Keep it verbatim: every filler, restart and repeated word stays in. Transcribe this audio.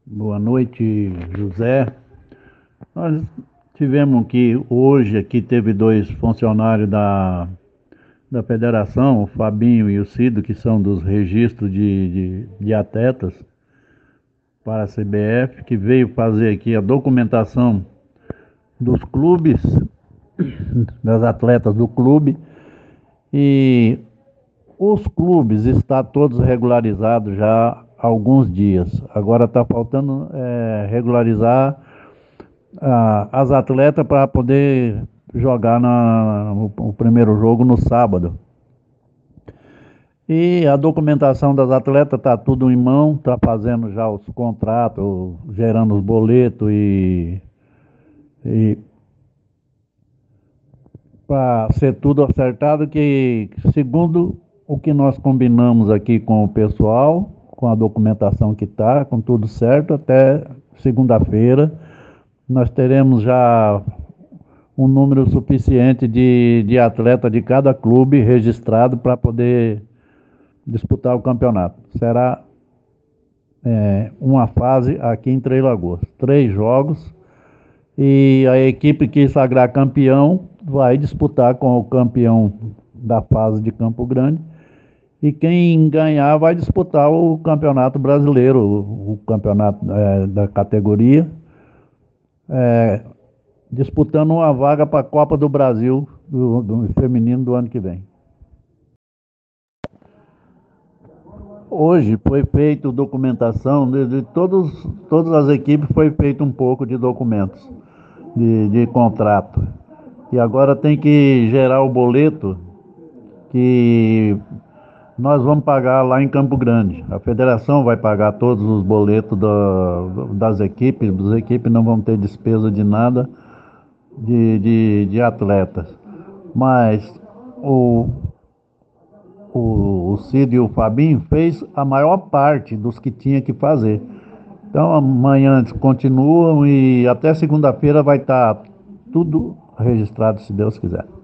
Boa noite, José. Nós tivemos que hoje aqui teve dois funcionários da, da federação, o Fabinho e o Cido, que são dos registros de, de, de atletas para a C B F, que veio fazer aqui a documentação dos clubes, das atletas do clube, e os clubes estão todos regularizados já há alguns dias. Agora está faltando é, regularizar ah, as atletas para poder jogar na, no, o primeiro jogo no sábado. E a documentação das atletas está tudo em mão, está fazendo já os contratos, gerando os boletos e, e para ser tudo acertado, que segundo o que nós combinamos aqui com o pessoal, com a documentação que está, com tudo certo, até segunda-feira nós teremos já um número suficiente de, de atleta de cada clube registrado para poder disputar o campeonato. Será é, uma fase aqui em Três Lagoas, três jogos, e a equipe que sagrar campeão vai disputar com o campeão da fase de Campo Grande, e quem ganhar vai disputar o campeonato brasileiro, o, o campeonato é, da categoria, é, disputando uma vaga para a Copa do Brasil do, do feminino do ano que vem. Hoje foi feita documentação de, de todos, todas as equipes, foi feito um pouco de documentos de, de contrato. E agora tem que gerar o boleto que nós vamos pagar lá em Campo Grande. A federação vai pagar todos os boletos da, das equipes, as equipes não vão ter despesa de nada de, de, de atletas. Mas o, o, o Cid e o Fabinho fez a maior parte dos que tinha que fazer. Então amanhã continuam e até segunda-feira vai estar tudo registrado, se Deus quiser.